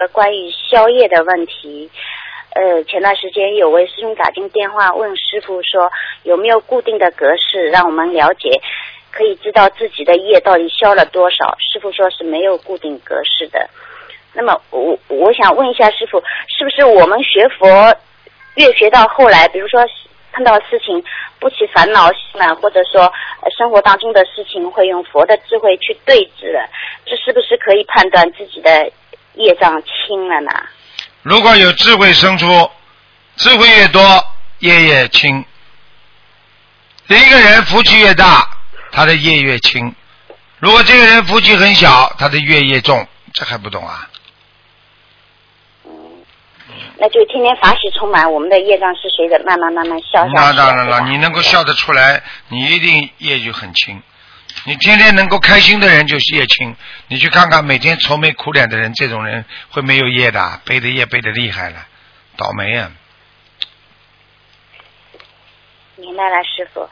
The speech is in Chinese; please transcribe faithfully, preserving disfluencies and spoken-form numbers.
关于宵夜的问题。呃，前段时间有位师兄打进电话问师父说，有没有固定的格式让我们了解，可以知道自己的业到底消了多少。师父说是没有固定格式的。那么我我想问一下师父，是不是我们学佛越学到后来，比如说碰到事情不起烦恼呢，或者说、呃、生活当中的事情会用佛的智慧去对治了，这是不是可以判断自己的业障轻了呢？ 如果有智慧生出，智慧越多，业越轻。一个人福气越大，他的业越轻。如果这个人福气很小，他的业越重，这还不懂啊？ 那就天天法喜充满，我们的业障是随着慢慢慢慢消下去。 那当然了，你能够笑得出来，你一定业就很轻。你天天能够开心的人就是业轻，你去看看每天愁眉苦脸的人，这种人会没有业的，背的业背的厉害了，倒霉啊！ 明白了，师父。